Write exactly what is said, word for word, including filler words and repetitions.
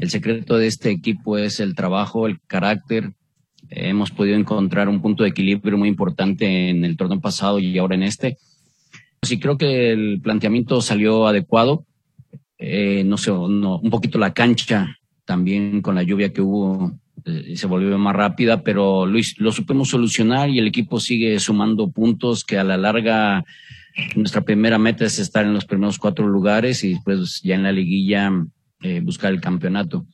el secreto de este equipo es el trabajo, el carácter. Eh, hemos podido encontrar un punto de equilibrio muy importante en el torneo pasado y ahora en este. Sí, creo que el planteamiento salió adecuado. Eh, no sé, no, un poquito la cancha también con la lluvia que hubo eh, se volvió más rápida, pero lo, lo supimos solucionar y el equipo sigue sumando puntos que a la larga nuestra primera meta es estar en los primeros cuatro lugares y después ya en la liguilla eh, buscar el campeonato.